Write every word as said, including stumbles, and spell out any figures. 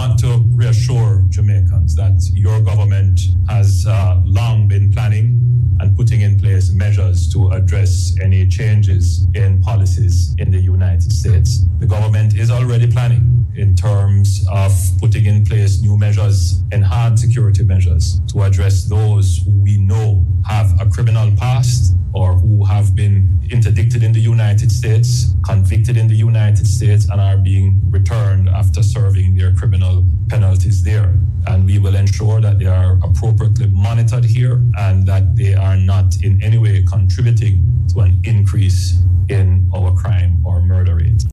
want to reassure Jamaicans that your government has uh, long been planning and putting in place measures to address any changes in policies in the United States. The government is already planning in terms of putting in place new measures, enhanced security measures to address those who we know have a criminal past or who have been interdicted in the United States, convicted in the United States, and are being returned after serving their criminal penalties there. And we will ensure that they are appropriately monitored here and that they are not in any way contributing to an increase in our crime or murder rate.